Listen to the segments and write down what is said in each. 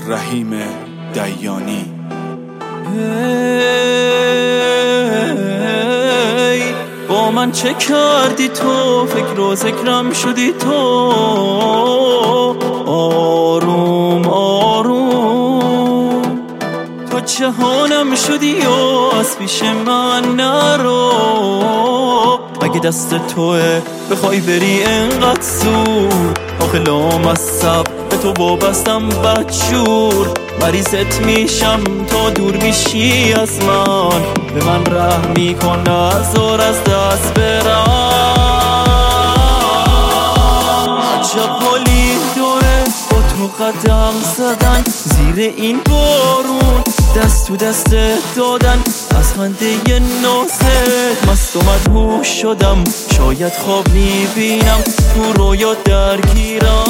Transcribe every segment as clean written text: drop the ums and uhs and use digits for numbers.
رحیم دیانی. با من چه کردی تو؟ فکر و ذکرم شدی تو. آروم آروم تو جهانم شدی و از پیش من نرو. اگه دست توه بخوای بری انقدر زود، آخه لامصب به تو وابستم بدجور. مریضت میشم تا دور میشی از من، به من رحم میکن نذار از دست برم. عجب حالی داره با تو قدم زدن زیر این بارون، دست تو دست دادن از خنده نازت. مست و مدهوش شدم، شاید خواب میبینم تو رویا درگیرم.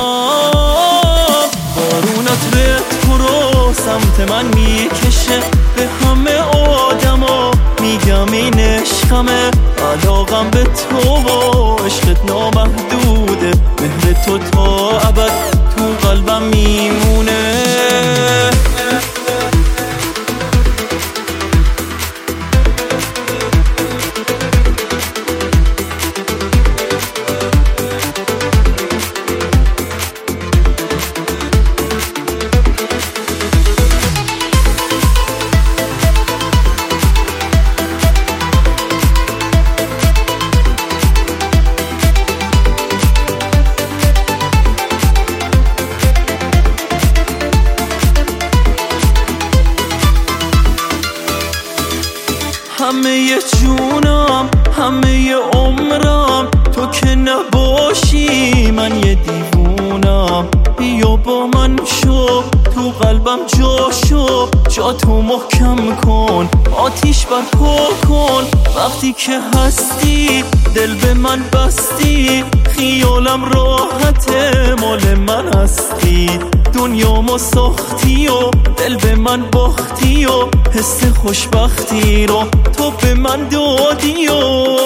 بارونت تو رو سمت من میکشه، به همه آدما میگم این عشقمه. علاقم به تو و عشقت نامحدوده، مهر تو تا ابد تو قلبم میمونه. همه جونم همه عمرم تو که نباشی من یه دیوونم. بیا با من شو تو قلبم جاشو، جا تو محکم کن آتیش برپا کن. وقتی که هستی دل به من بستی، خیالم راحته مال من هستی. دنیامو ساختی و دل به من باختی و حس خوشبختی رو تو به من دادی. و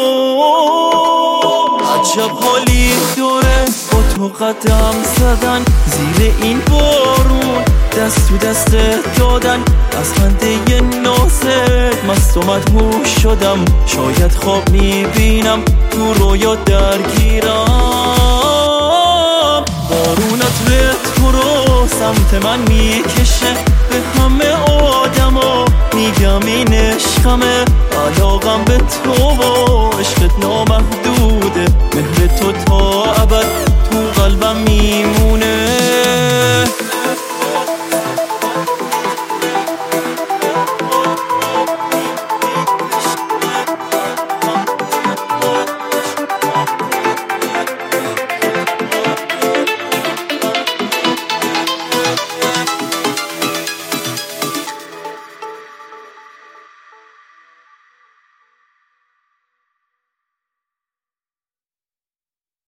عجب حالی داره با تو قدم زدن زیر این بارون، دست تو دست دادن از خنده نازت. مست و مدهوش شدم، شاید خواب میبینم تو رویا درگیرم. بارونت تو رو سمت من میکشه، به همه آدما میگم این عشقمه. علاقم به تو و عشقت نامحدوده، مهر